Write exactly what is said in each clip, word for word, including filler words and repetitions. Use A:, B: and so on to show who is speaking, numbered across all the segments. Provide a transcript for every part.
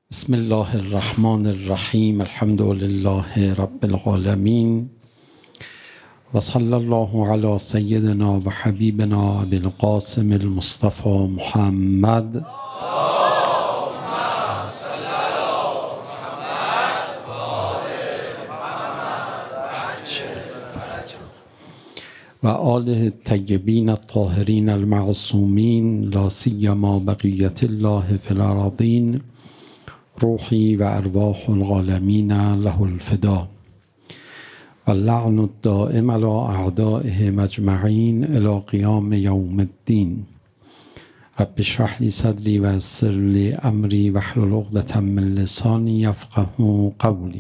A: بسم الله الرحمن الرحیم. الحمد لله رب العالمین و صلی الله علی سیدنا و حبیبنا ابی القاسم المصطفى محمد و آله الطیبین الطاهرین المعصومین لا سیما بقیة الله فی الارضین روحی و ارواح العالمین له الفدا و اللعن الدائم علی اعدائهم اجمعین الی قیام یوم الدین. رب اشرح لی صدری و یسر لی امری واحلل عقدة من لسانی یفقهوا قولی.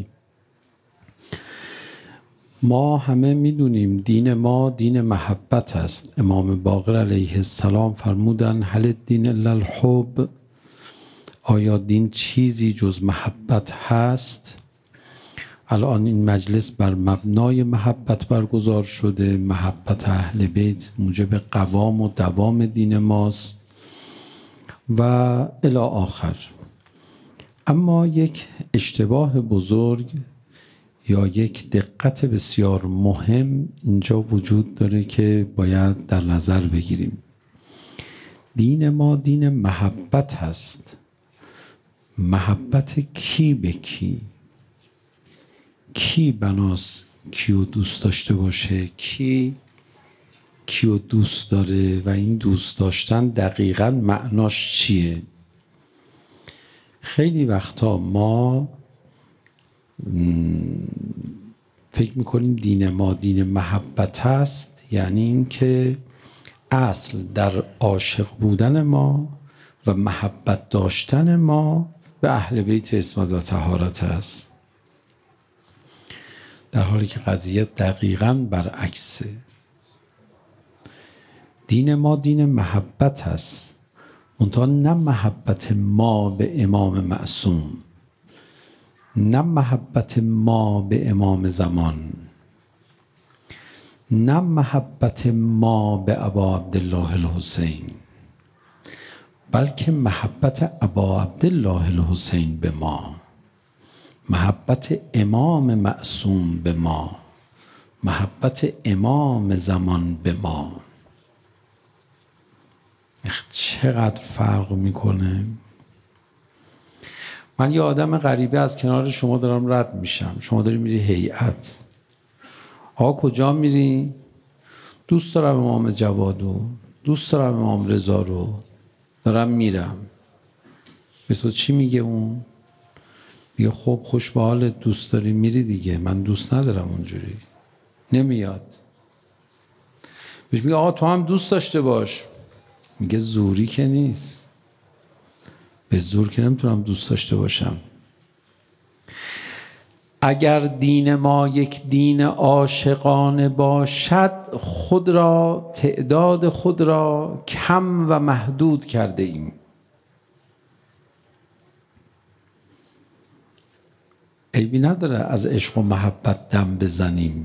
A: ما همه میدونیم دین ما دین محبت است. امام باقر علیه السلام فرمودن هل الدین الا الحب؟ آیا دین چیزی جز محبت هست؟ الان این مجلس بر مبنای محبت برگزار شده. محبت اهل بیت موجب قوام و دوام دین ماست و الی آخر. اما یک اشتباه بزرگ یا یک دقت بسیار مهم اینجا وجود داره که باید در نظر بگیریم. دین ما دین محبت هست. محبت کی به کی؟ کی بناست کیو دوست داشته باشه؟ کی کیو دوست داره و این دوست داشتن دقیقاً معناش چیه؟ خیلی وقتا ما فکر میکنیم دین ما دین محبت هست، یعنی این که اصل در عاشق بودن ما و محبت داشتن ما به اهل بیت عصمت و طهارت است، در حالی که قضیه دقیقاً برعکسه. دین ما دین محبت هست، منتها نه محبت ما به امام معصوم، نه محبت ما به امام زمان، نه محبت ما به ابا عبدالله الحسین، بلکه محبت ابا عبدالله الحسین به ما، محبت امام معصوم به ما، محبت امام زمان به ما. چقدر فرق میکنه. من یه آدم غریبه از کنار شما دارم رد میشم، شما داری میری هیئت. آقا کجا میری؟ دوست دارم امام جوادو، دوست دارم امام رضا رو، دارم میرم. به تو چی میگه اون؟ میگه خب خوش به حالت، دوست داری میری دیگه، من دوست ندارم اونجوری. نمیاد. بهش میگه آقا تو هم دوست داشته باش. میگه زوری که نیست، به زور که نمیتونم دوست داشته باشم. اگر دین ما یک دین عاشقانه باشد، خود را تعداد خود را کم و محدود کرده ایم. عیبی نداره از عشق و محبت دم بزنیم،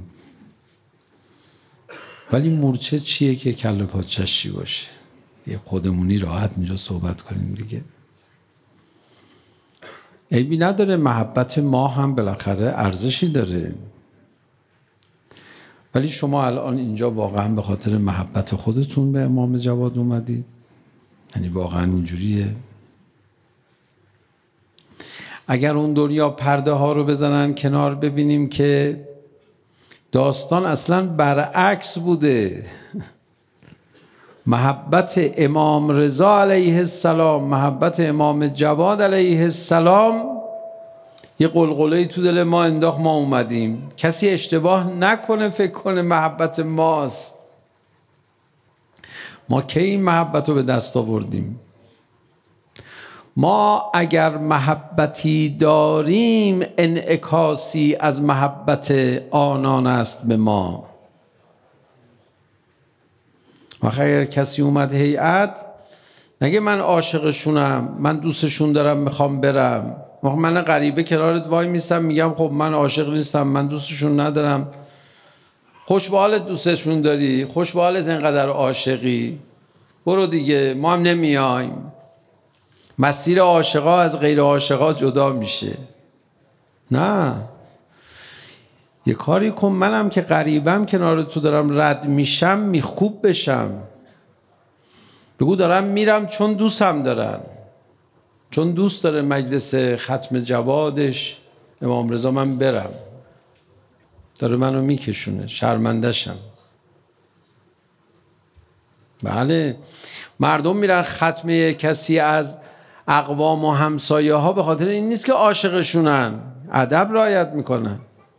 A: ولی مورچه چیه که کله پاچش چی باشه؟ یه خودمونی راحت اینجا صحبت کنیم دیگه. عیبی نداره، محبت ما هم بالاخره ارزشی داره، ولی شما الان اینجا واقعا به خاطر محبت خودتون به امام جواد اومدید؟ یعنی واقعا اینجوریه؟ اگر اون دنیا پرده ها رو بزنن کنار، ببینیم که داستان اصلا برعکس بوده. محبت امام رضا علیه السلام، محبت امام جواد علیه السلام یه قلقله‌ای تو دل ما انداخت، ما اومدیم. کسی اشتباه نکنه فکر کنه محبت ماست. ما کی این محبت رو به دست آوردیم؟ ما اگر محبتی داریم انعکاسی از محبت آنان است به ما. وقتی اگر کسی اومد هیئت نگه من عاشقشونم، من دوستشون دارم میخوام برم، من غریبه کنارت وای میستم میگم خب من عاشق نیستم، من دوستشون ندارم. خوش به حالت دوستشون داری، خوش به حالت اینقدر عاشقی، برو دیگه، ما هم نمیایم. مسیر عاشقا از غیر عاشقا جدا میشه. نه، یه کاری کن منم که غریبم کنار تو دارم رد میشم میخوب بشم. بگو دارم میرم چون دوستم دارن، چون دوست داره مجلس ختم جوادش امام رضا من برم، داره منو میکشونه، شرمندشم. بله، مردم میرن ختم کسی از اقوام و همسایه ها به خاطر این نیست که عاشقشونن، ادب رعایت میکنن.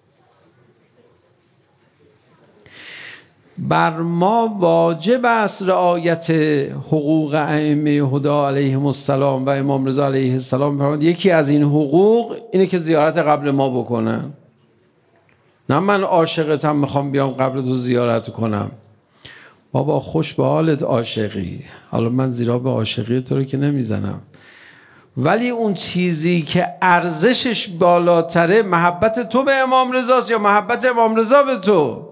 A: بر ما واجب است رعایت حقوق ائمه هدی علیهم السلام و امام رضا علیه السلام. یکی از این حقوق اینه که زیارت قبر ما بکنن. نه من عاشقتم میخوام بیام قبر تو زیارت کنم. بابا خوش به حالت عاشقی، حالا من زیرا به عاشقی تو رو که نمیزنم، ولی اون چیزی که ارزشش بالاتره محبت تو به امام رضاست یا محبت امام رضا به تو؟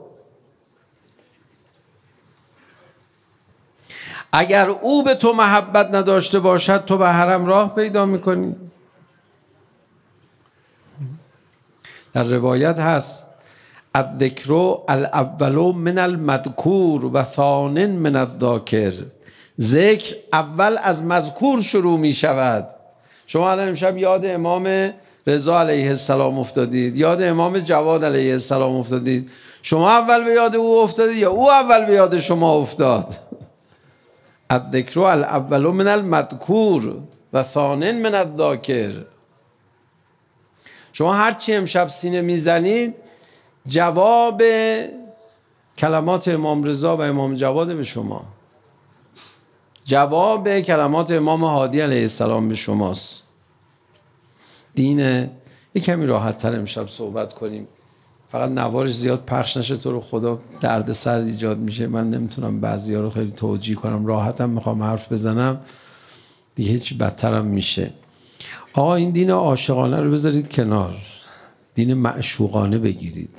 A: اگر او به تو محبت نداشته باشد تو به حرم راه پیدا میکنی. در روایت هست الذکر الاول من المذکور و ثان من الذاکر. ذکر اول از مذکور شروع می شود. شما الان امشب یاد امام رضا علیه السلام افتادید، یاد امام جواد علیه السلام افتادید. شما اول به یاد او افتادید یا او اول به یاد شما افتاد؟ الذکر الاول من المذکور و ثان من الذاکر. شما هرچی امشب سینه میزنید جواب کلمات امام رضا و امام جواد به شما، جواب کلمات امام هادی علیه السلام به شماست. دین یک کمی راحت تر امشب صحبت کنیم، فقط نوارش زیاد پخش نشه، تو رو خدا درد سر ایجاد میشه. من نمیتونم بعضی ها رو خیلی توجیه کنم، راحتم میخوام حرف بزنم، دیگه هیچ بدترم میشه. آقا این دین عاشقانه رو بذارید کنار، دین معشوقانه بگیرید.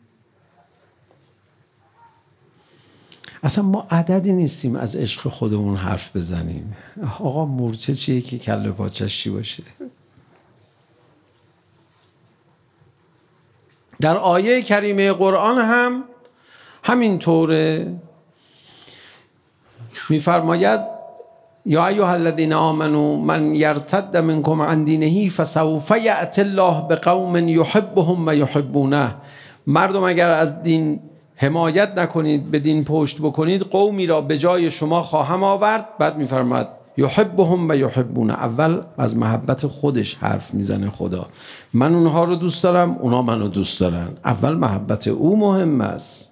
A: اصلا ما عددی نیستیم از عشق خودمون حرف بزنیم. آقا مورچه چیه که کله پاچش چی باشه؟ در آیه کریمه قرآن هم همین طوره. میفرماید یا ایها الذین آمنوا من یرتد منکم عن دینه فسوف یأتی الله بقوم یحبهم و یحبونه. مردم اگر از دین حمایت نکنید، به دین پشت بکنید، قومی را به جای شما خواهم آورد. بعد میفرماید یحبهم و یحبونه. اول از محبت خودش حرف میزنه خدا. من اونها رو دوست دارم، اونها منو دوست دارن. اول محبت او مهم است.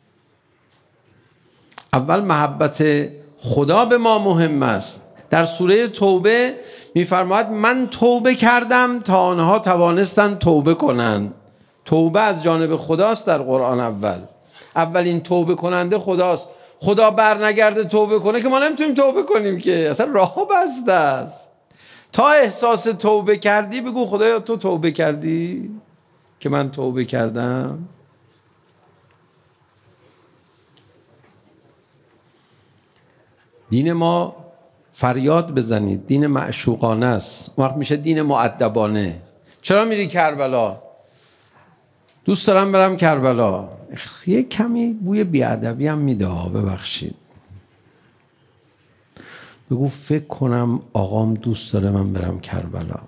A: اول محبت خدا به ما مهم است. در سوره توبه میفرماید من توبه کردم تا آنها توانستند توبه کنند. توبه از جانب خداست در قرآن. اول اولین توبه کننده خداست. خدا بر نگرده توبه کنه که ما نمیتونیم توبه کنیم، که اصلا راه بسته است. تا احساس توبه کردی بگو خدایا تو توبه کردی که من توبه کردم. دین ما فریاد بزنید دین معشوقانه است. وقت میشه دین مؤدبانه. چرا میری کربلا؟ دوست دارم برم کربلا. یه کمی بوی بیادبی هم میده، ببخشید. بگو فکر کنم آقام دوست داره من برم کربلا.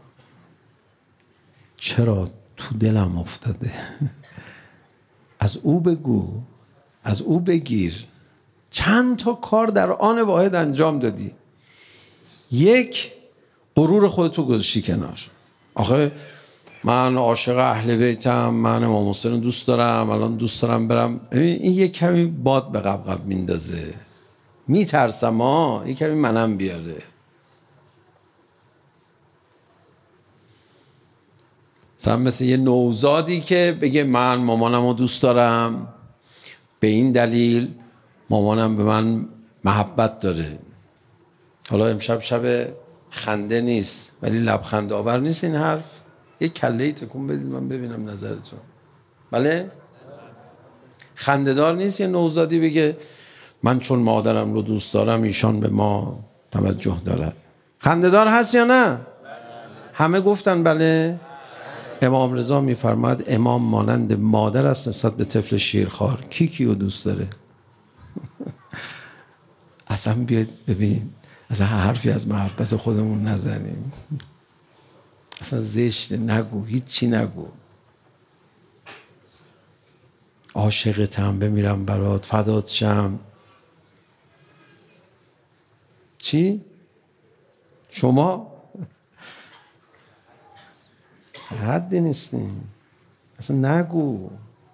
A: چرا؟ تو دلم افتاده. از او بگو، از او بگیر. چند تا کار در آن واحد انجام دادی. یک، غرور خودتو گذاشتی کنار. آخه من عاشق اهل بیتم، من امام حسین دوست دارم، الان دوست دارم برم. این یک کمی باد به قبقب میندازه. میترسم ها، یک کمی منم بیاره. مثلا مثل یه نوزادی که بگه من مامانم رو دوست دارم، به این دلیل مامانم به من محبت داره. حالا امشب شب خنده نیست ولی لبخند آور نیست این حرف. یک کله‌ای تکون بدید من ببینم نظرتون. بله؟ خنده‌دار نیست یه نوزادی بگه من چون مادرم رو دوست دارم ایشان به ما توجه دارد. خنده‌دار هست یا نه؟ همه گفتن بله. امام رضا میفرماد امام مانند مادر است نسبت به طفل شیرخوار. کی کیو دوست داره؟ اصلا بیاید ببین، اصلا حرفی از محبت خودمون نزنیم، اصلا زشته، نگو، هیچی نگو. عاشقتم، بمیرم برات، فدات شم. چی؟ شما حدی نیستیم، اصلا نگو.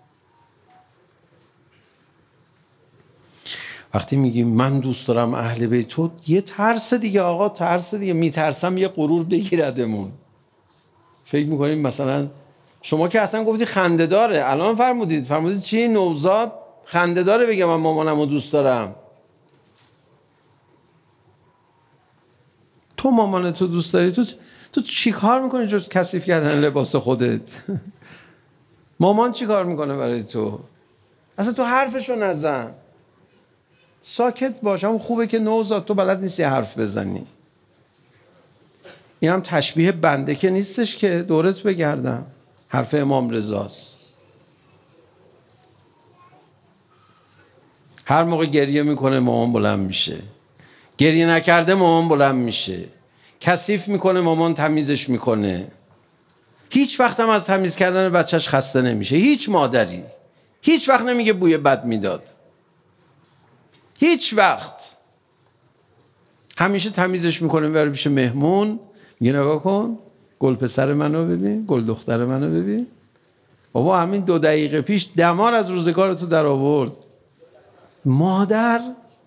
A: وقتی میگیم من دوست دارم اهل بیت، تو یه ترس دیگه آقا، ترس دیگه، میترسم یه غرور بگیردمون. فکر میکنیم مثلا شما که اصلا گفتی خنده داره، الان فرمودید فرمودید چی؟ نوزاد خنده داره بگه من مامانمو دوست دارم. تو مامان تو دوست داری؟ تو تو چی کار میکنی جز کثیف کردن لباس خودت؟ مامان چی کار میکنه برای تو؟ اصلا تو حرفشو نزن، ساکت باش. هم خوبه که نوزاد تو بلد نیستی حرف بزنی. این هم تشبیه بنده که نیستش که دورت بگردم، حرف امام رضاست. هر موقع گریه میکنه مامان بلند میشه، گریه نکرده مامان بلند میشه، کثیف میکنه مامان تمیزش میکنه. هیچ وقت هم از تمیز کردن بچهش خسته نمیشه. هیچ مادری هیچ وقت نمیگه بوی بد میداد، هیچ وقت. همیشه تمیزش میکنه، میبره پیش مهمون، میگه نگاه کن گل پسر منو ببین، گل دختر منو ببین. بابا همین دو دقیقه پیش دمار از روزگارتو در آورد. مادر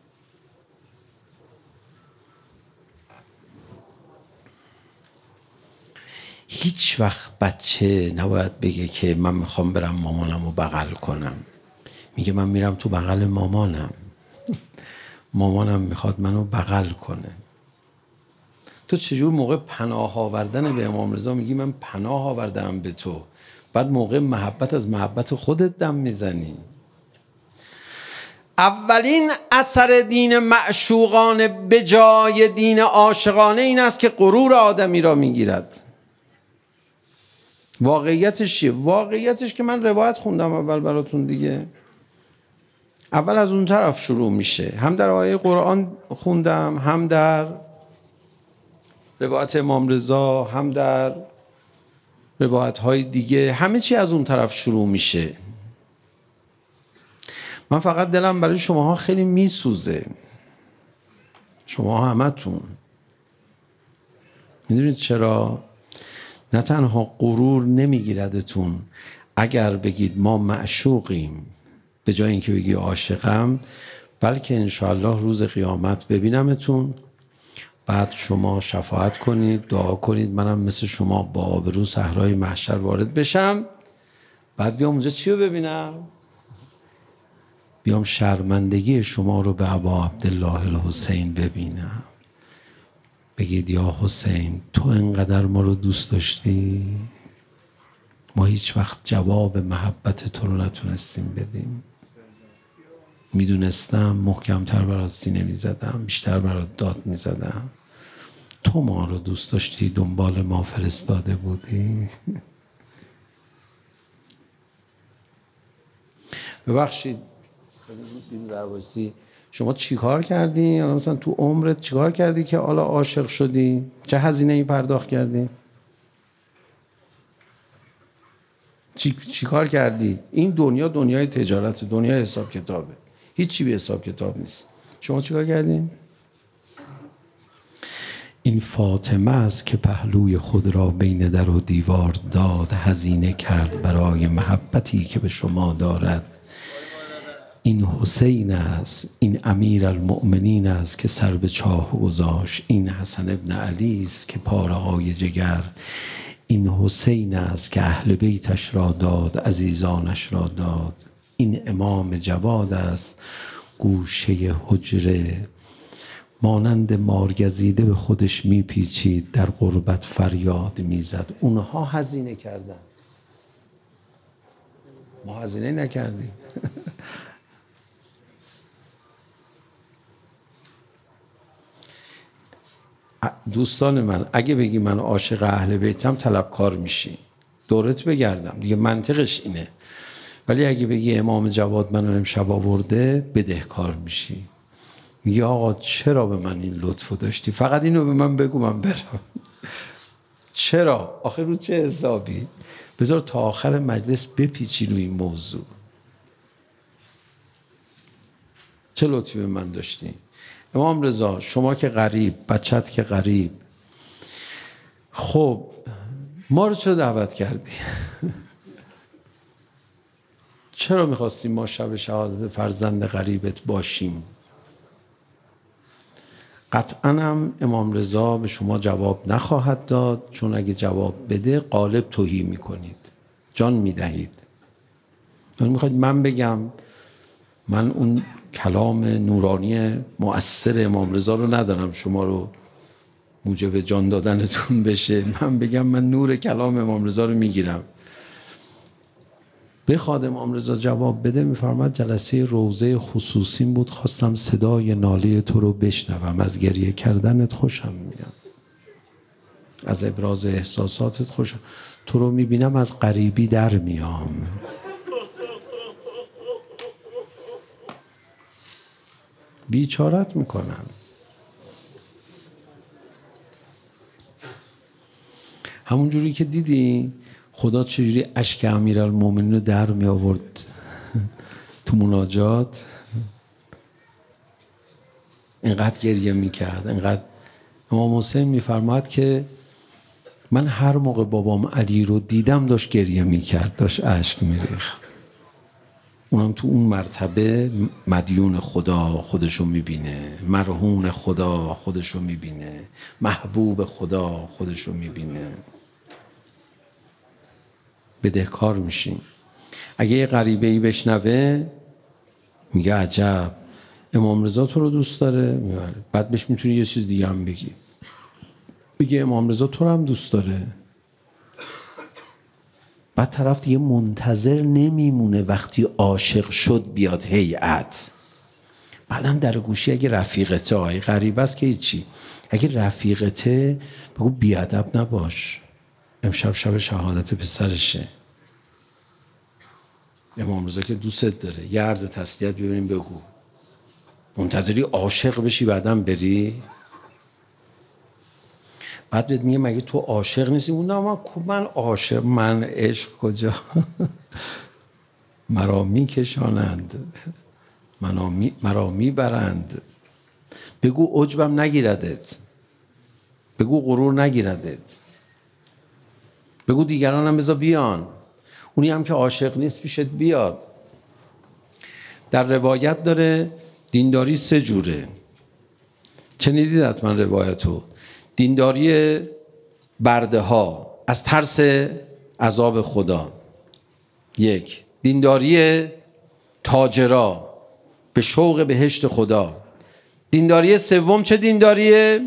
A: هیچ وقت بچه نباید بگه که من میخوام برم مامانم رو بغل کنم. میگه من میرم تو بغل مامانم، مامانم میخواد منو بغل کنه. تو چجور موقع پناه آوردن به امام رضا میگی من پناه آوردم به تو، بعد موقع محبت از محبت خودت دم میزنی؟ اولین اثر دین معشوقانه به جای دین عاشقانه این است که غرور آدمی را میگیرد. واقعیتش چیه؟ واقعیتش که من روایت خوندم اول براتون دیگه. اول از اون طرف شروع میشه، هم در آیه قرآن خوندم، هم در روایت امام رضا، هم در روایت های دیگه. همه چی از اون طرف شروع میشه. من فقط دلم برای شماها خیلی میسوزه، شما همتون. میدونید چرا؟ نه تنها غرور نمیگیردتون اگر بگید ما معشوقیم به جای اینکه بگی عاشقم، بلکه انشاءالله روز قیامت ببینمتون، بعد شما شفاعت کنید، دعا کنید منم مثل شما با آبرو صحرای محشر وارد بشم. بعد بیام اونجا چی رو ببینم؟ بیام شرمندگی شما رو به ابا عبدالله الحسین ببینم. بگید یا حسین تو انقدر ما رو دوست داشتی، ما هیچ وقت جواب محبت تو رو نتونستیم بدیم. میدونستم محکمتر برات سینه میزدم، بیشتر برات داد میزدم. تو ما رو دوست داشتی، دنبال ما فرستاده بودی. ببخشید شما چی کار کردی؟ الان مثلا تو عمرت چی کار کردی که حالا عاشق شدی؟ چه هزینه ای پرداخت کردی؟ چی, چی کار کردی؟ این دنیا دنیای تجارت، دنیای حساب کتابه، هیچی به حساب کتاب نیست. شما چی کار کردی؟ این فاطمه است که پهلوی خود را بین در و دیوار داد، هزینه کرد برای محبتی که به شما دارد. این حسین است، این امیر المؤمنین است که سر به چاه گذاشت. این حسن ابن علی است که پاره های جگر. این حسین است که اهل بیتش را داد، عزیزانش را داد. این امام جواد است گوشه حجره، مانند مارگزیده به خودش میپیچید، در غربت فریاد میزد. اونها هزینه کردن، ما هزینه نکردیم. دوستان من اگه بگی من عاشق اهل بیتم طلبکار میشی، دورت بگردم دیگه، منطقش اینه. ولی اگه بگی امام جواد منو امشب آورده بدهکار میشی. میگه آقا چرا به من این لطفو داشتی؟ فقط اینو به من بگو من برم. چرا؟ آخه رو چه حسابی؟ بذار تا آخر مجلس بپیچی روی این موضوع. چه لطفی به من داشتی؟ امام رضا شما که غریب، بچت که غریب، خب ما رو چرا دعوت کردی؟ چرا میخواستی ما شب شهادت فرزند غریبت باشیم؟ قطعاً هم امام رضا به شما جواب نخواهد داد، چون اگه جواب بده غالب توهی میکنید، جان میدهید. من میخواید من بگم من اون کلام نورانی مؤثر امام رضا رو ندارم شما رو موجب جان دادنتون بشه، من بگم من نور کلام امام رضا رو میگیرم. بخواد امام رضا جواب بده، میفرماد جلسه روضه خصوصی بود، خواستم صدای ناله تو رو بشنوم، از گریه کردنت خوشم میاد، از ابراز احساساتت خوشم، تو رو میبینم از غریبی در میام. بیچارت میکنم. همون جوری که دیدی خدا چجوری اشک امیرالمومنین رو در می آورد تو مناجات، اینقدر گریه میکرد، اینقدر. امام حسین میفرماد که من هر موقع بابام علی رو دیدم داشت گریه میکرد، داشت اشک میریخت. اونم تو اون مرتبه مدیون خدا خودشو میبینه، مرهون خدا خودشو میبینه، محبوب خدا خودشو میبینه. بدهکار میشیم. اگه یه غریبه ای بشنوه میگه عجب امام رضا تو رو دوست داره، میاره. بعد بهش میتونی یه چیز دیگه هم بگی، بگه امام رضا تو رو هم دوست داره. بعد طرف دیگه منتظر نمیمونه وقتی عاشق شد بیاد هیئت. بعدم در گوشی اگه رفیقته، آقای غریبه است که هیچی، اگه رفیقته بگو بیادب نباش، امشب شب شهادت پسرشه، امام رضا که دوستت داره، یه عرض تسلیت ببینیم بگو. منتظری عاشق بشی بعدم بری؟ بعد بهت میگه مگه تو عاشق نیستی؟ اون نه من من عاشق، من عشق کجا؟ مرا میکشانند، مرا میبرند. بگو عجبم نگیردت، بگو غرور نگیردت، بگو دیگرانم بذار بیان، اونی هم که عاشق نیست پیشت بیاد. در روایت داره دینداری سه جوره، شنیدید حتما روایتو. دینداری برده ها از ترس عذاب خدا، یک. دینداری تاجرا به شوق بهشت خدا. دینداری سوم چه دینداریه؟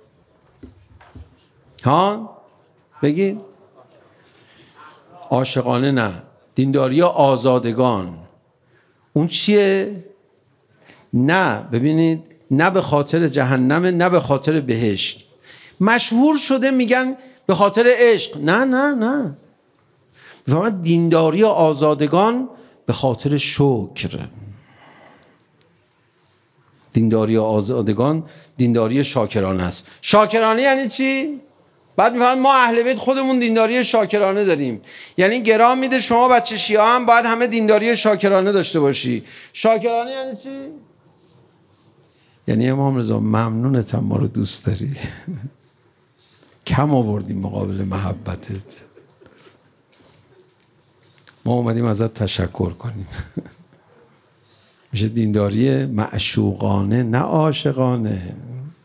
A: ها بگید. عاشقانه نه، دینداری آزادگان. اون چیه؟ نه ببینید، نه به خاطر جهنم نه به خاطر بهشت. مشهور شده میگن به خاطر عشق، نه نه نه، میگن دینداری آزادگان به خاطر شکر. دینداری آزادگان دینداری شاکرانه است. شاکرانه یعنی چی؟ بعد میفهمن ما اهل بیت خودمون دینداری شاکرانه داریم، یعنی گرام میده شما بچه شیعه هم باید همه دینداری شاکرانه داشته باشی. شاکرانه یعنی چی؟ یعنی امام رضا ممنونتم ما رو دوست داری، کم آوردیم مقابل محبتت، ما اومدیم ازت تشکر کنیم. میشه دینداری معشوقانه نه عاشقانه.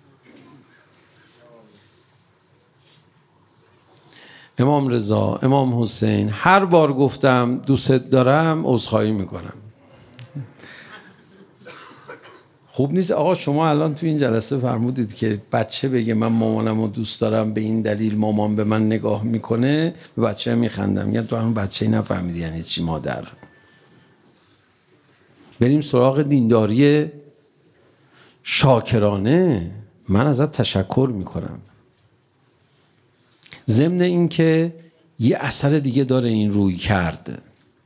A: امام رضا، امام حسین، هر بار گفتم دوستت دارم عذرخواهی میکنم. خوب نیست آقا شما الان تو این جلسه فرمودید که بچه بگه من مامانم رو دوست دارم به این دلیل مامان به من نگاه میکنه، به بچه میخندم، میگن تو هم بچه نفهمیدی یعنی چی مادر. بریم سراغ دینداری شاکرانه. من ازت تشکر میکنم، ضمن این که یه اثر دیگه داره این روی کرده.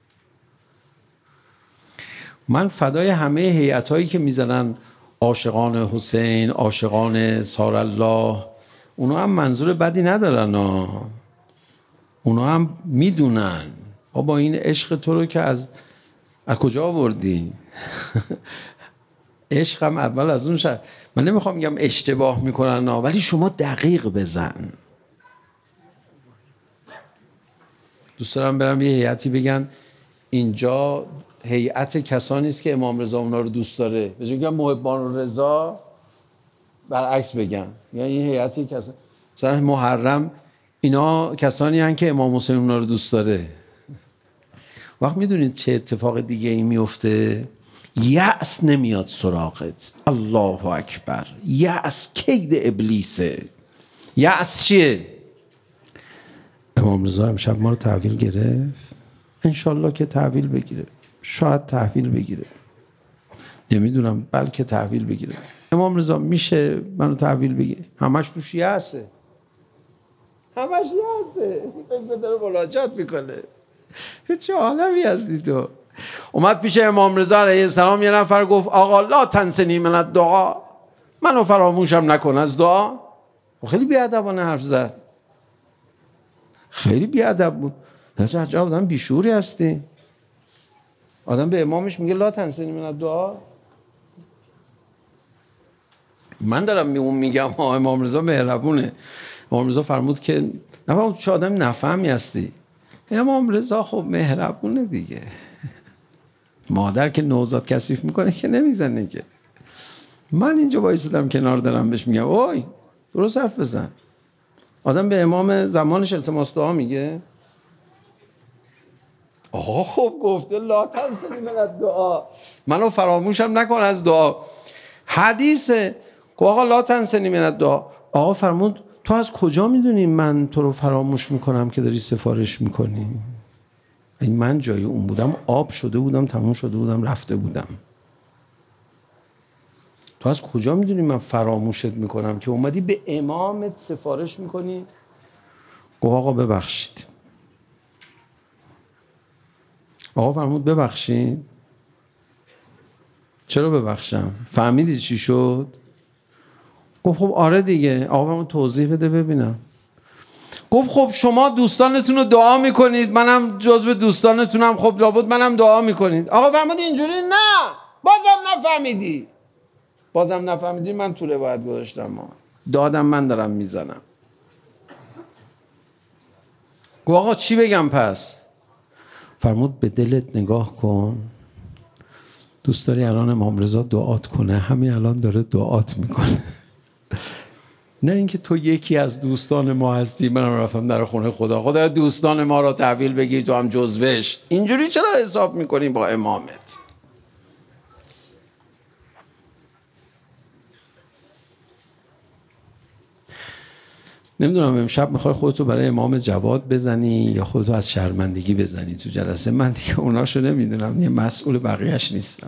A: من فدای همه هیئت‌هایی که میزنن عاشقان حسین، عاشقان سارالله، اونا هم منظور بدی ندارن ها. اونا هم میدونن بابا این عشق تو رو که از از کجا آوردی؟ عشق هم اول از اون شد. من نمیخوام میگم اشتباه میکنن ها، ولی شما دقیق بزن. دوست دارم برم یه هیئتی بگن اینجا هیئت کسانی است که امام رضا اونا رو دوست داره، به جای بگم محبان رضا برعکس بگم، یعنی این هیئتی کسانی مثلا محرم اینا کسانی هستند که امام حسین اونا رو دوست داره. وقت میدونید چه اتفاق دیگه ای میفته؟ یأس نمیاد سراغت. الله اکبر. یأس کید ابلیسه. یأس چیه؟ امام رضا امشب ما رو تحویل گرفت، انشالله که تحویل بگیره، شاید تحویل بگیره، نمیدونم، بلکه تحویل بگیره. امام رضا میشه منو تحویل بگیره؟ همش توش یأسه، همش یأسه. به داره ملاجات میکنه. چه عالمی هستی تو؟ اومد پیش امام رضا علیه السلام، یه نفر گفت آقا لا تنسنی من الدعا، منو فراموشم نکن از دعا. خیلی بیادبانه حرف زد، خیلی بیادب بود. در عجب آدم بیشوری هستی. آدم به امامش میگه لا تنسنی من الدعا. من دارم می اون میگم امام رضا مهربونه. امام رضا فرمود که نفرمود چه آدم نفهمی هستی. امام رضا خب مهربونه دیگه. مادر که نوزاد کثیف میکنه که نمیزنه که. من اینجا وایسادم کنار دارم بهش میگم اوی درست حرف بزن. آدم به امام زمانش التماس دعا میگه. آقا خب گفته لا تنسنی من الدعا، منو فراموشم نکن از دعا. حدیثه که آقا لا تنسنی من الدعا. آقا فرمود تو از کجا میدونی من تو رو فراموش میکنم که داری سفارش میکنی؟ این من جای اون بودم آب شده بودم، تموم شده بودم، رفته بودم. تو از کجا میدونی من فراموشت میکنم که اومدی به امامت سفارش میکنی؟ گفت آقا ببخشید. آقا فرمود ببخشید. چرا ببخشم؟ فهمیدی چی شد؟ گفت خب آره دیگه. آقا فرمود توضیح بده ببینم. گفت خب شما دوستانتون رو دعا میکنید، منم جزو دوستانتونم، خب لابد منم دعا میکنید. آقا فرمود اینجوری نه، بازم نفهمیدی. بازم نفهمیدی. من طوله باید گذاشتم، ما دادم من دارم میزنم. گفت آقا چی بگم پس؟ فرمود به دلت نگاه کن. دوست داری الان امام رضا دعات کنه؟ همین الان داره دعات میکنه. نه اینکه تو یکی از دوستان ما هستی، منم رفتم در خونه خدا، خدا دوستان ما را تحویل بگیر تو هم جزوش. اینجوری چرا حساب میکنی با امامت؟ نمیدونم امشب میخوای خودتو برای امام جواد بزنی یا خودتو از شرمندگی بزنی تو جلسه. من دیگه اوناشو نمیدونم، یه مسئول بقیهش نیستم.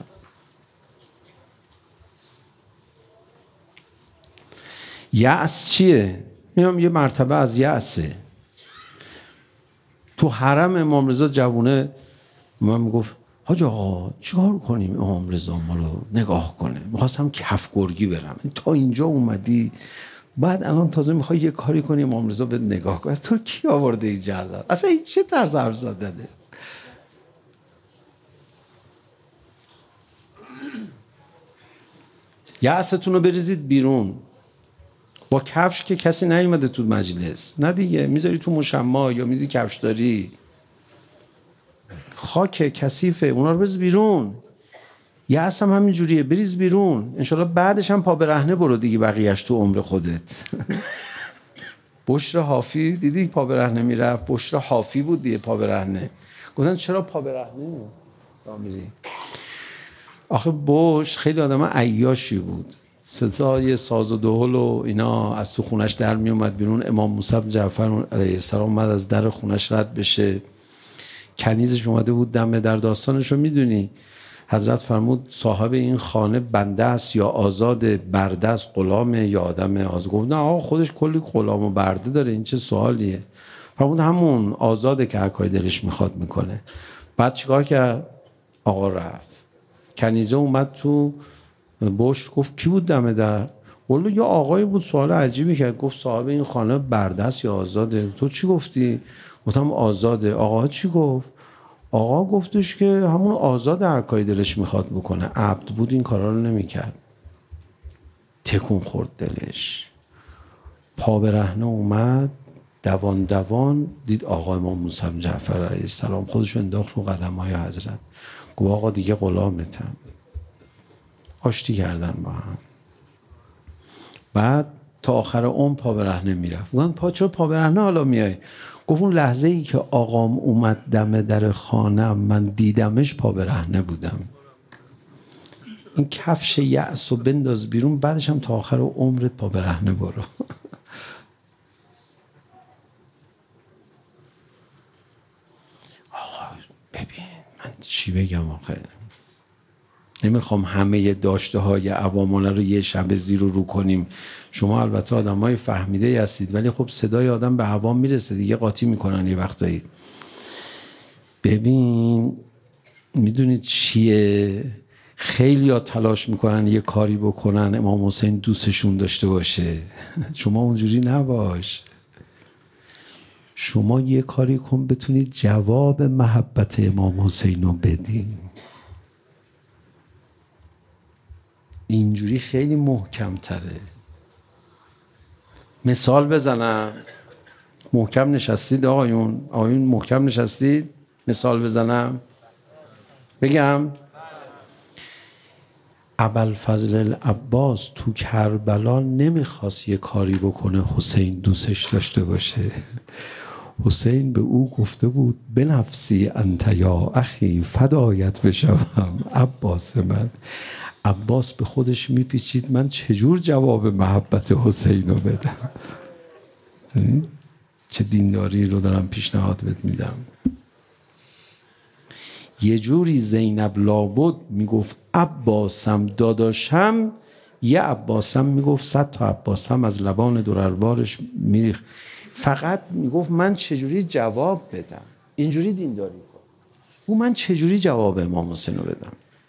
A: یأس چیه؟ میگم یه مرتبه از یأسه. تو حرم امام رضا جوونه من میگفت حاج آقا چیکار کنیم امام رضا ما رو نگاه کنه؟ میخواستم کف گرگی برم. تا اینجا اومدی بعد الان تازه میخوای یه کاری کنی امام رضا به نگاه کنه؟ تو کی آورده ای جلال؟ اصلا این چه طرز حرف زدنه؟ یأستون رو بریزید بیرون. با کفش که کسی نیومده تو مجلس، نه دیگه، میذاری تو مشما یا میدی کفش داری، خاک کثیفه، اونا رو بریز بیرون. یأس هم همین جوریه، بریز بیرون. انشالله بعدش هم پا برهنه برو دیگه بقیهش تو عمر خودت. بشر حافی دیدی پا برهنه میرفت؟ بشر حافی بود دیگه پا برهنه. گفتن چرا پا برهنه را میری؟ آخه بشر خیلی آدم عیاشی بود، صدای ساز و دهل و اینا از تو خونش در می اومد بیرون. امام موسی بن جعفر علیه السلام اومد از در خونش رد بشه، کنیزش اومده بود دم در. داستانشو میدونی؟ حضرت فرمود صاحب این خانه بنده است یا آزاد، برده است، غلامه یا آدم آزاد؟ گفت نه آقا خودش کلی غلام و برده داره، این چه سوالیه؟ فرمود همون آزاده که هر کاری دلش میخواد میکنه. بعد چیکار کرد؟ آقا رفت، کنیزه اومد تو بشت، گفت کی بود دم در؟ قول یا آقایی بود سوال عجیبی کرد، گفت صاحب این خانه برده است یا آزاده؟ تو چی گفتی؟ گفتم آزاده. آقا چی گفت؟ آقا گفتش که همون آزاد هر کاری دلش میخواد بکنه، عبد بود این کارا رو نمیکرد. تکون خورد دلش، پا برهنه اومد، دوان دوان دید آقا امام موسی جعفر علیه السلام خودشو انداخت رو قدم‌های حضرت، گفت آقا دیگه غلامتم. آشتی کردن با هم. بعد تا آخر عمر پا برهنه میرفت. گفتن پا چرا پا برهنه حالا میای؟ گفت اون لحظه ای که آقام اومد دم در خانم من دیدمش پا برهنه بودم. این کفش یأس و بنداز بیرون، بعدش هم تا آخر عمرت پا برهنه برو. آقا ببین من چی بگم آخه، نمیخوام همه داشته های عوامانه رو یه شب زیر رو رو کنیم. شما البته آدم های فهمیده هستید، ولی خب صدای آدم به عوام میرسه دیگه، قاطی میکنن یه وقتایی. ببین میدونید چیه؟ خیلی ها تلاش میکنن یه کاری بکنن امام حسین دوستشون داشته باشه. شما اونجوری نباش. شما یه کاری کن بتونید جواب محبت امام حسین رو بدین. اینجوری خیلی محکم تره. مثال بزنم، محکم نشستید آقایون، آقایون محکم نشستید، مثال بزنم بگم. ابوالفضل العباس تو کربلا نمیخواست یه کاری بکنه حسین دوستش داشته باشه. حسین به او گفته بود بنفسی انت یا اخی فدایت بشوم عباس من. عباس به خودش میپیچید من چجور جواب محبت حسین رو بدم؟ چه دینداری رو دارم پیشنهاد بهت میدم. یه جوری زینب لابد میگفت عباسم داداشم، یه عباسم میگفت صد تا عباسم از لبان درربارش میریخ. فقط میگفت من چجوری جواب بدم. اینجوری دینداری کن. او من چجوری جواب امام حسین رو بدم؟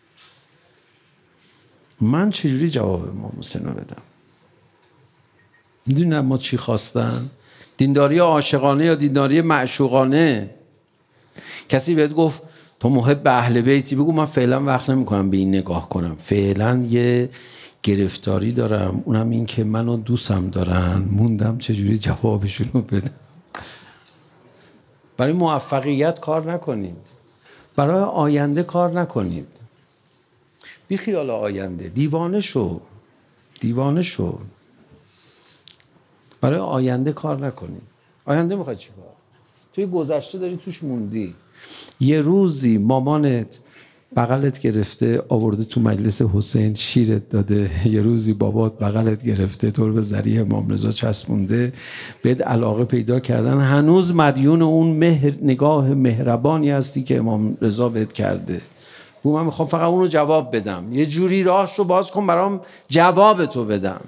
A: من چجوری جواب امام حسین رو بدم؟ میدونی ما چی خواستن؟ دینداری عاشقانه یا دینداری معشوقانه؟ کسی بهت گفت تو محب اهل بیتی، بگو من فعلا وقت نمی کنم به این نگاه کنم، فعلا یه گرفتاری دارم، اونم این که منو دوستم دارن، موندم چجوری جوابشون رو بدم. برای موفقیت کار نکنید، برای آینده کار نکنید. بی خیال آینده، دیوانه شو، دیوانه شو. برای آینده کار نکنید. آینده میخواد چی کار؟ توی گذشته داری توش موندی. یه روزی مامانت بغلت گرفته آورده تو مجلس حسین شیرت داده، یه روزی بابات بغلت گرفته طور به ذریح امام رضا چسبونده، بهت علاقه پیدا کردن، هنوز مدیون اون مهر، نگاه مهربانی هستی که امام رضا بهت کرده. من میخوام فقط اونو جواب بدم، یه جوری راهشو باز کن برام جواب تو بدم.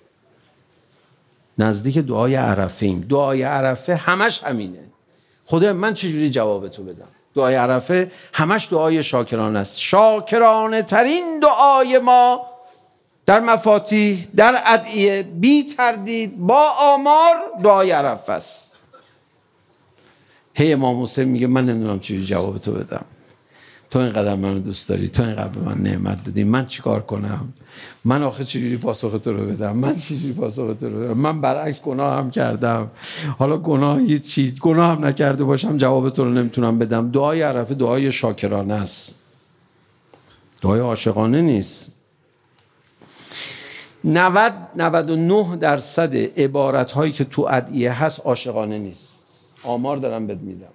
A: نزدیک دعای عرفه ایم. دعای عرفه همش همینه. خدا من چجوری جواب تو بدم؟ دعای عرفه همش دعای شاکران است. شاکرانه ترین دعای ما در مفاتیح، در ادعیه، بی تردید، با آمار، دعای عرفه است. هی امام حسین میگه من نمیدونم چجوری جواب تو بدم. تو اینقدر منو دوست داری، تو اینقدر به من نعمت دادی، من چیکار کنم؟ من آخه چجوری پاسخ تو رو بدم؟ من چجوری پاسخ تو رو بدم؟ من برعکس گناه هم کردم، حالا گناه هیچ چیز گناه هم نکرده باشم جواب تو رو نمیتونم بدم. دعای عرفه دعای شاکرانه است، دعای عاشقانه نیست. نود نود و نه درصد عبارت هایی که تو ادعیه هست عاشقانه نیست. آمار دارم بهت میدم.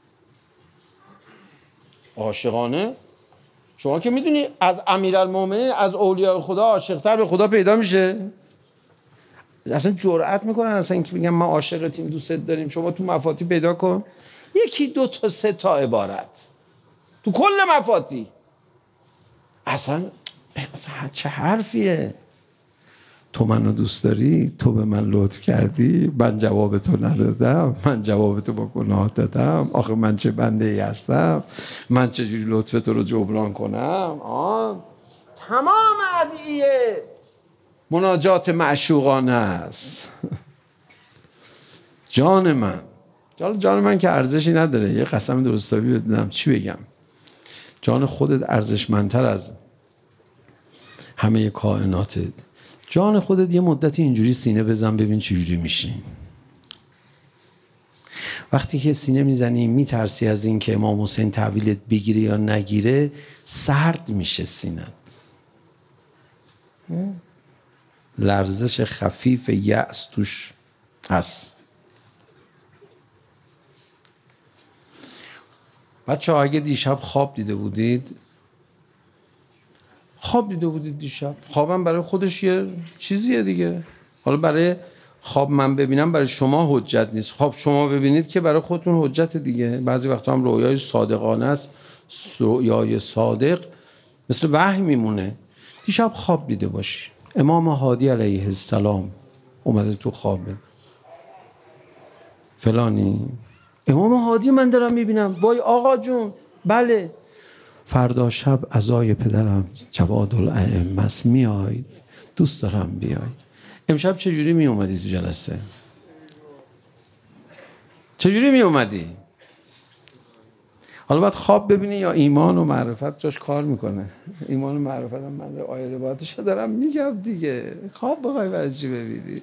A: عاشقانه شما که میدونی از امیرالمومنین، از اولیاء خدا عاشق‌تر به خدا پیدا میشه. اصلا جرأت میکنن اصلا اینکه بگم ما عاشقتیم دوستت داریم. شما تو مفاتیح پیدا کن یکی دو تا سه تا عبارت تو کل مفاتیح. اصلا اصلا چه حرفیه؟ تو منو دوست داری؟ تو به من لطف کردی؟ من جواب تو ندادم؟ من جواب تو با گناه دادم؟ آخه من چه بنده ای هستم؟ من چجوری لطف تو رو جبران کنم؟ آه. تمام ادعیه مناجات معشوقانه است. جان من، جان جان من که ارزشی نداره، یه قسم درستابی بدونم چی بگم؟ جان خودت ارزشمندتر از همه کائناتت. جان خودت یه مدتی اینجوری سینه بزن ببین چجوری میشی. وقتی که سینه میزنی میترسی از این که امام حسین تحویلت بگیره یا نگیره، سرد میشه سینت، لرزش خفیف یأس توش هست. بچه ها اگه دیشب خواب دیده بودید، خواب دیده بودید دیشب، خوابم برای خودش یه چیزیه دیگه. حالا برای خواب من ببینم برای شما حجت نیست، خواب شما ببینید که برای خودتون حجت دیگه. بعضی وقتا هم رویای صادقانه است، رویای صادق مثل وحی میمونه. دیشب خواب دیده باشی امام هادی علیه السلام اومده تو خواب، فلانی امام هادی من دارم میبینم، وای آقا جون بله فردا شب عزای پدرم جواد الائمه است، میای دوست دارم بیای. امشب چجوری می اومدی تو جلسه؟ چجوری می اومدی؟ حالا باید خواب ببینی یا ایمان و معرفت جاش کار میکنه؟ ایمان و معرفت هم من آیه روایتش دارم میگم دیگه. خواب بخوای برای چی ببینی؟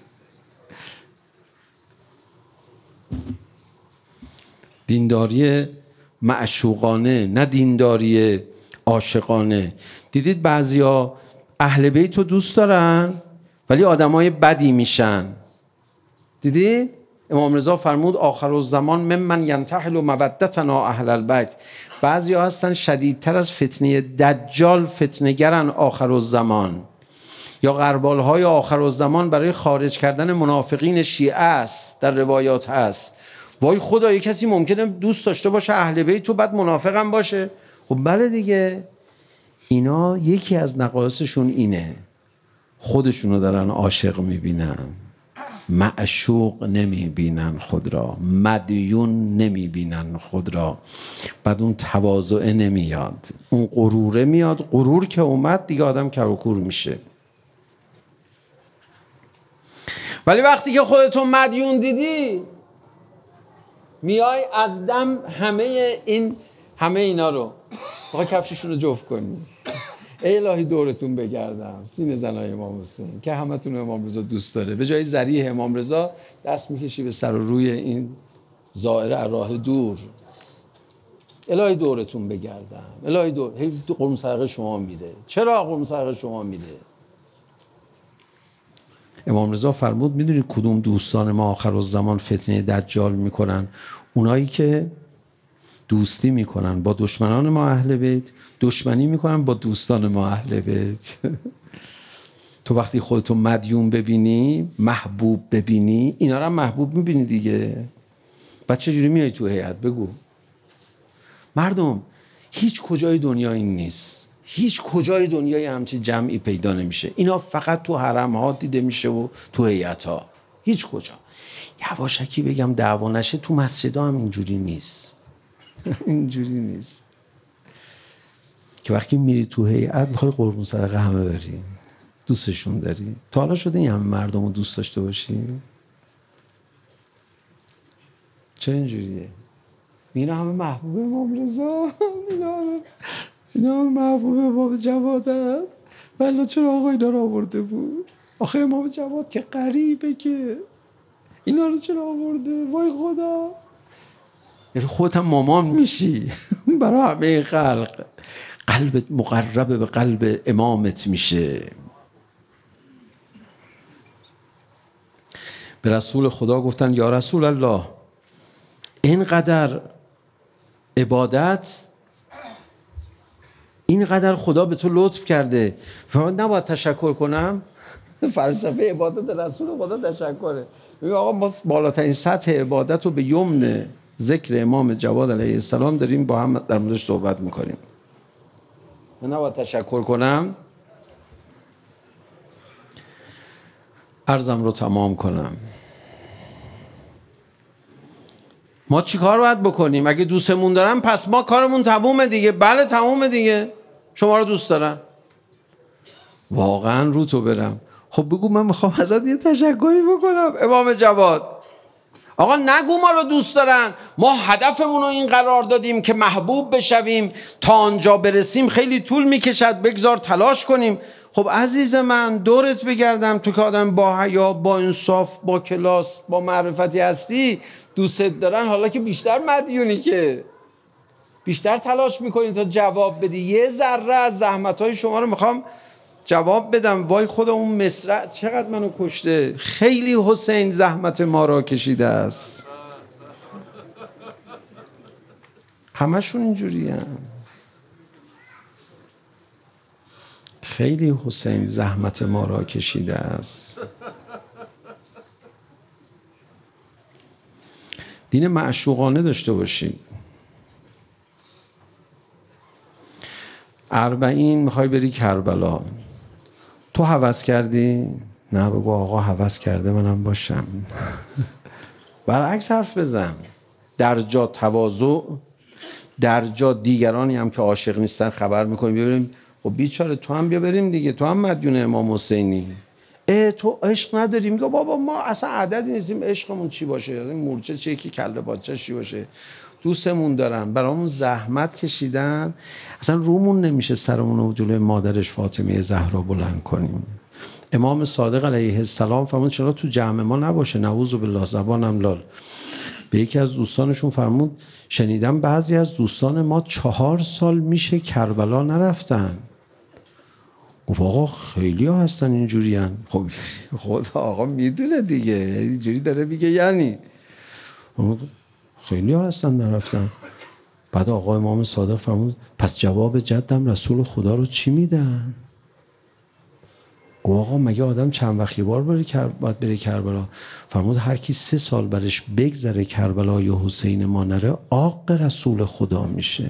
A: دینداری معشوقانه، نه دینداری عاشقانه. دیدید بعضیا اهل بیت رو دوست دارن ولی آدمای بدی میشن. دیدید امام رضا فرمود آخر الزمان ممن ینتحل مودتنا اهل البیت. بعضیا هستن شدیدتر از فتنه دجال فتنه‌گرن آخر الزمان، یا غربال‌های آخر الزمان برای خارج کردن منافقین شیعه است. در روایات هست وای خدا، یه کسی ممکنه دوست داشته باشه اهل بیت تو بعد منافق هم باشه. خب بله دیگه، اینا یکی از نقایصشون اینه، خودشونو دارن عاشق میبینن، معشوق نمیبینن خود را، مدیون نمیبینن خود را. بعد اون تواضع نمیاد، اون غروره میاد. غرور که اومد دیگه آدم کروکور میشه. ولی وقتی که خودتون مدیون دیدی، میای از دم همه این همه اینا رو بخواه کفششون رو جفت کنی. ای الهی دورتون بگردم سینه زنای امام حسین که همتون امام رضا دوست داره، به جای ذریح امام رضا دست میکشی به سر و روی این زائر راه دور. الهی دورتون بگردم، الهی دور. هی قرم سرقه شما میره. چرا قرم سرقه شما میره؟ امام رضا فرمود میدونید کدوم دوستان ما آخر الزمان فتنه دجال میکنن؟ اونایی که دوستی میکنن با دشمنان ما اهل بیت، دشمنی میکنن با دوستان ما اهل بیت. تو وقتی خودتو مدیون ببینی، محبوب ببینی، اینا رو هم محبوب میبینی دیگه. بعد چجوری میای تو هیئت؟ بگو. مردم هیچ کجای دنیا این نیست، هیچ کجای دنیای همچین جمعی پیدا نمیشه. اینا فقط تو حرم ها دیده میشه و تو هیئت ها، هیچ کجا. یواشکی بگم دعوا نشه، تو مسجد ها هم اینجوری نیست. اینجوری نیست که وقتی میری تو هیئت میخوای قربون صدقه همه بری، دوستشون داری. تا حالا شده این همه مردم رو دوست داشته باشی؟ چرا اینجوریه؟ اینا همه محبوب امام رضا، اینا همه محبوب امام جواد هست. ولی چرا آقا اینا رو آورده بود؟ آخه امام جواد که غریبه که اینا رو چرا آورده؟ وای خدا، یعنی خودت هم مامان میشی برای همه خلق. قلبت مقرب به قلب امامت میشه. به رسول خدا گفتن یا رسول الله اینقدر عبادت، اینقدر خدا به تو لطف کرده، فرمود نباید تشکر کنم؟ فلسفه عبادت رسول خدا تشکره. میگه آقا ما بالاترین سطح عبادت رو به یمن ذکر امام جواد علیه السلام داریم با هم در موردش صحبت میکنیم. من نباید تشکر کنم؟ عرضم رو تمام کنم. ما چی کار باید بکنیم؟ اگه دوستمون دارم پس ما کارمون تمومه دیگه. بله تمومه دیگه. شما رو دوست دارم. واقعا رو تو برم. خب بگو من میخوام ازت یه تشکری بکنم امام جواد. آقا نگو ما رو دوست دارن. ما هدفمون رو این قرار دادیم که محبوب بشویم. تا آنجا برسیم خیلی طول میکشد. بگذار تلاش کنیم. خب عزیز من دورت بگردم، تو که آدم با حیا، با انصاف، با کلاس، با معرفتی هستی، دوستت دارن. حالا که بیشتر مدیونی، که بیشتر تلاش میکنی تا جواب بدی. یه ذره از زحمتهای شما رو میخوام جواب بدم. وای خدا اون مصرع چقدر منو کشته. خیلی حسین زحمت ما را کشیده است. همشون اینجوری هم. خیلی حسین زحمت ما را کشیده است. دین معشوقانه داشته باشید. اربعین میخوای بری کربلا، تو هوس کردی؟ نه بگو آقا هوس کرده منم باشم. برعکس حرف بزن. در جا تواضع، در جا دیگرانی هم که عاشق نیستن خبر میکنیم ببینیم. خب بیچاره تو هم بیا بریم دیگه، تو هم مدیون امام حسینی. اه تو عشق نداری؟ میگه بابا ما اصلا عددی نیستیم، عشقمون چی باشه؟ این مورچه چیه که کله باچه چی باشه؟ دوستمون دارن، برامون زحمت کشیدن. اصلا رومون نمیشه سرمون رو جلوی مادرش فاطمه زهرا بلند کنیم. امام صادق علیه السلام فرمود چرا تو جمع ما نباشه؟ نعوذ بالله، زبانم لال. به یکی از دوستانشون فرمود شنیدم بعضی از دوستان ما چهار سال میشه کربلا نرفتن. گفت آقا خیلی ها هستن اینجوری هن. خب خدا آقا میدونه دیگه، اینجوری داره میگه یعنی خیلی ها هستن نرفتن. بعد آقا امام صادق فرمود پس جواب جدم رسول خدا رو چی میدن؟ گفت آقا مگه آدم چند وقت یه بار بره کر... باید بره کربلا؟ فرمود هر کی سه سال برش بگذره کربلا یا حسین ما نره آق رسول خدا میشه.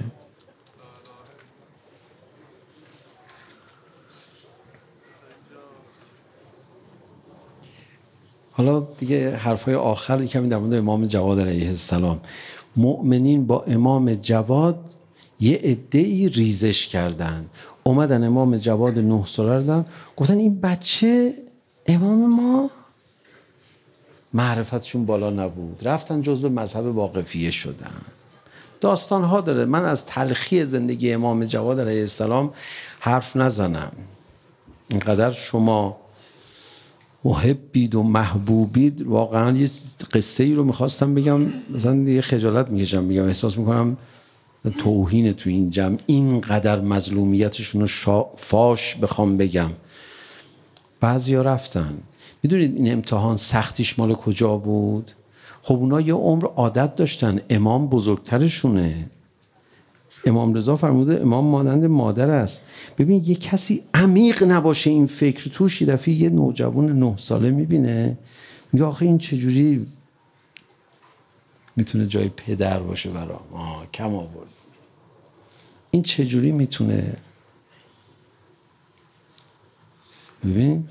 A: حالا دیگه حرفای آخر کمی در مورد امام جواد علیه السلام. مؤمنین با امام جواد یه عده‌ای ریزش کردن، اومدن امام جواد نه ساله دادن، گفتن این بچه امام ما. معرفتشون بالا نبود، رفتن جزو مذهب واقفیه شدن. داستان ها داره. من از تلخی زندگی امام جواد علیه السلام حرف نزنم. اینقدر شما محبید و محبوبید. واقعا یه قصه ای رو میخواستم بگم، مثلا یه خجالت میکشم بگم، احساس میکنم توهین تو این جمع اینقدر مظلومیتشون رو شا... فاش بخوام بگم. بعضیا رفتن. میدونید این امتحان سختیش مال کجا بود؟ خب اونا یه عمر عادت داشتن، امام بزرگترشونه. امام رضا فرموده امام مانند مادر است. ببین یه کسی عمیق نباشه این فکر توش، یه دفعه یه نوجوان نه ساله میبینه میگه آخه این چجوری میتونه جای پدر باشه برام؟ آه کم آورد. این چجوری میتونه؟ ببین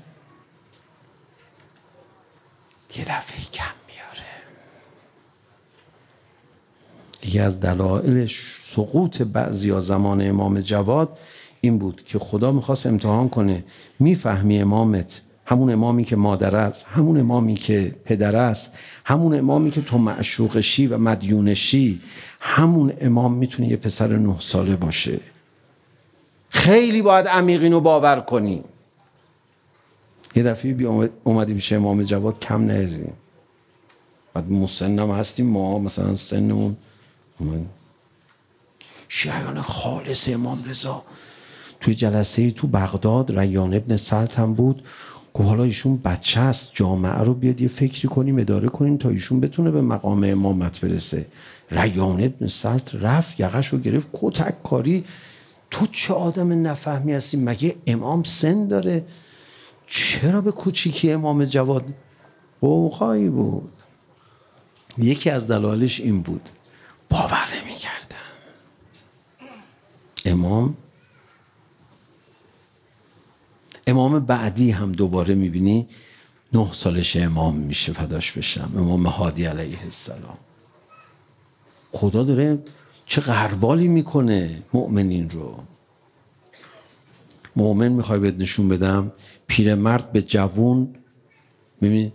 A: یه دفعه کم میاره. یکی از دلایل سقوط بعضی از زمان امام جواد این بود که خدا میخواست امتحان کنه میفهمی امامت همون امامی که مادر است، همون امامی که پدر است، همون امامی که تو معشوقشی و مدیونشی، همون امام میتونه یه پسر نه ساله باشه. خیلی باید عمیق اینو باور کنی. یه دفعه بی اومدی پیش امام جواد کم نهریم. بعد مسنم هستیم ما، مثلا سنمون شیعیان خالص امام رضا توی جلسه تو بغداد ریان ابن سلط هم بود. گفت حالا ایشون بچه است، جامعه رو بیاد یه فکری کنیم اداره کنیم تا ایشون بتونه به مقام امامت برسه. ریان ابن سلط رفت یقش رو گرفت کتک کاری. تو چه آدم نفهمی هستی؟ مگه امام سن داره؟ چرا به کوچیکی امام جواد؟ قوقایی بود. یکی از دلایلش این بود باور نمی کردن امام امام بعدی هم دوباره میبینی نه سالش امام میشه، فداش بشم، امام هادی علیه السلام. خدا داره چه غربالی میکنه مؤمنین رو. مؤمن میخوای بهت نشون بدم، پیرمرد به جوون، ببین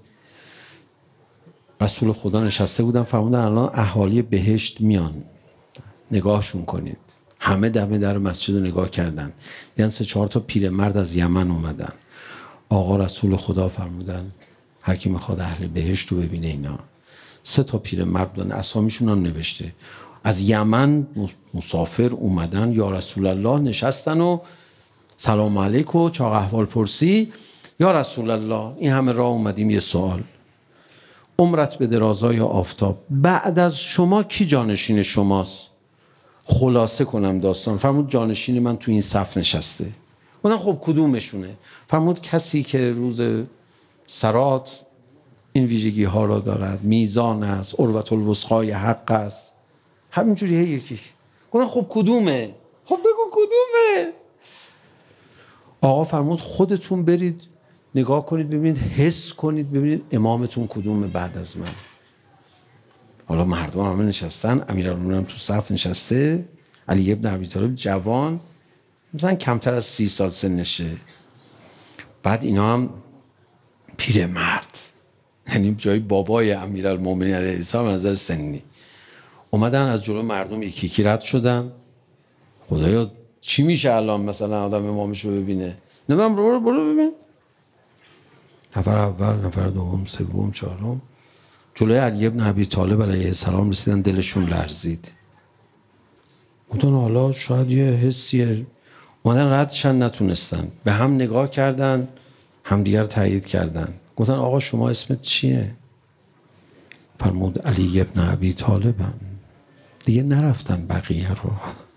A: رسول خدا نشسته بودن فرمودن الان اهالی بهشت میان، نگاهشون کنید. همه دم در مسجد رو نگاه کردن، دیدن سه چهار تا پیرمرد از یمن اومدن. آقا رسول خدا فرمودن هر کی میخواد اهل بهشت رو ببینه. اینا سه تا پیرمرد بودن، اسامیشون هم نوشته، از یمن مسافر اومدن، یا رسول الله نشستن و سلام علیک و چاق احوال پرسی. یا رسول الله این همه راه اومدیم، یه سوال، عمرت به درازا یا آفتاب، بعد از شما کی جانشین شماست؟ خلاصه کنم داستان. فرمود جانشین من تو این صف نشسته. گفتن خب کدومشونه؟ فرمود کسی که روز صراط این ویژگی ها را دارد، میزان است، عروة الوثقی حق است. همینجوری یکی. گفتن خب کدومه؟ خب بگو کدومه؟ آقا فرمود خودتون برید نگاه کنید ببینید، حس کنید ببینید امامتون کدومه بعد از من. حالا مردم همه نشستن، امیرالمومنین تو صف نشسته، علی ابن ابی طالب جوان، مثلا کمتر از سی سال سنشه. بعد اینا هم پیرمرد، یعنی جای بابای امیرالمومنین علیه السلام نظر سنی، اومدن از جلو مردم یکی یکی رد شدن. خدایا چی میشه الان مثلا آدم امامش رو ببینه؟ نمیدونم، برو برو ببین. نفر اول، نفر دوم، سوم، چهارم جلوی علی ابن ابی طالب علیه السلام رسیدن، دلشون لرزید. گفتن حالا شاید یه حسیه. اومدن ردشن، نتونستن، به هم نگاه کردن، همدیگر تایید کردن. گفتن آقا شما اسمت چیه؟ فرمود علی ابن ابی طالبم. دیگه نرفتن بقیه رو.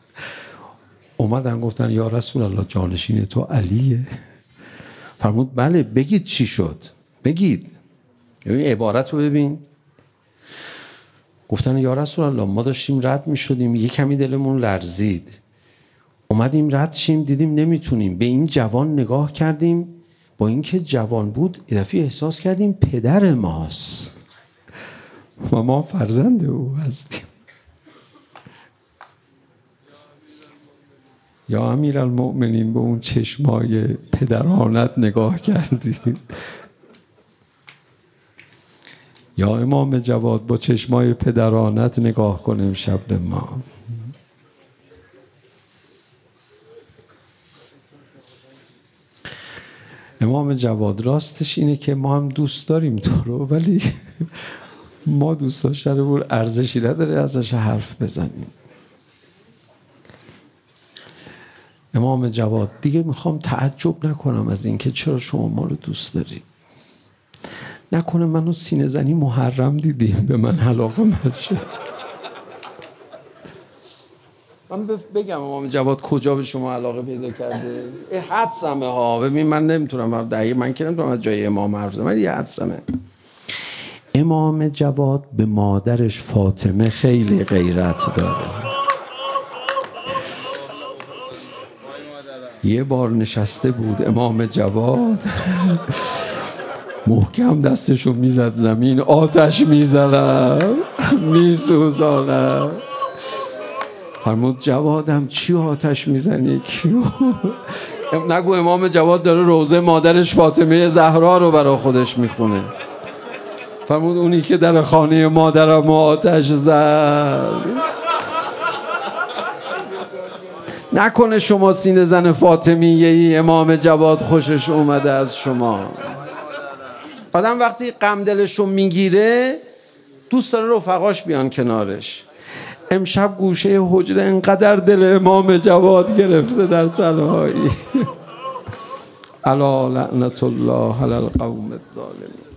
A: اومدن گفتن یا رسول الله جانشین تو علیه؟ فرمود بله، بگید چی شد، بگید. این عبارت رو ببین. گفتن یا رسول الله ما داشتیم رد می شدیم، یه کمی دلمون لرزید، اومدیم رد شیم، دیدیم نمیتونیم، به این جوان نگاه کردیم، با اینکه جوان بود یه دفعه احساس کردیم پدر ماست و ما فرزند او هستیم. یا امیرالمؤمنین به اون چشمای پدرانت نگاه کردی؟ یا امام جواد با چشمای پدرانت نگاه کن امشب به ما. امام جواد راستش اینه که ما هم دوست داریم تو رو، ولی ما دوست داشتن بود ارزشی نداره ازش حرف بزنیم. امام جواد دیگه میخوام تعجب نکنم از اینکه چرا شما ما رو دوست دارید. نکنه منو سینه زنی محرم دیدیم به من علاقه من شد. من بگم امام جواد کجا به شما علاقه پیدا کرده؟ ای حدسمه ها. ببین من نمیتونم دقیق، من که نمیتونم از جای امام حرف بزنم، یه حدسمه. امام جواد به مادرش فاطمه خیلی غیرت داره. یه بار نشسته بود امام جواد، محکم دستشو میزد زمین، آتش میزنم میسوزانم. فرمود جوادم چی آتش میزنی؟ کیو؟ نگو امام جواد داره روضه مادرش فاطمه زهرا رو برا خودش میخونه. فرمود اونی که در خانه مادرم آتش زد. نکنه شما سینه زن فاطمیه ای امام جواد خوشش اومده از شما. آدم وقتی غم دلشو میگیره دوست داره رفقاش بیان کنارش. امشب گوشه حجره انقدر دل امام جواد گرفته در تنهایی. الا لعنت الله علی القوم الظالمین.